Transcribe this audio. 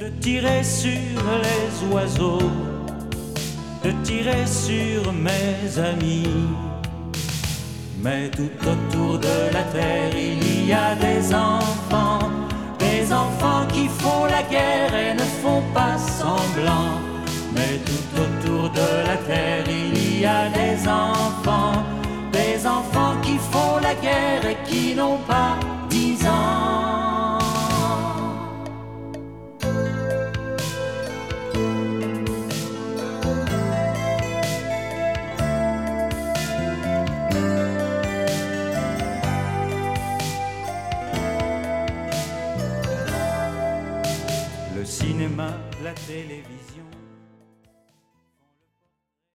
de tirer sur les oiseaux, de tirer sur mes amis. Mais tout autour de la terre il y a des enfants qui font la guerre et ne font pas semblant. Mais tout autour de la terre il y a des enfants qui font la guerre et qui n'ont pas 10 ans. Le cinéma, la télévision.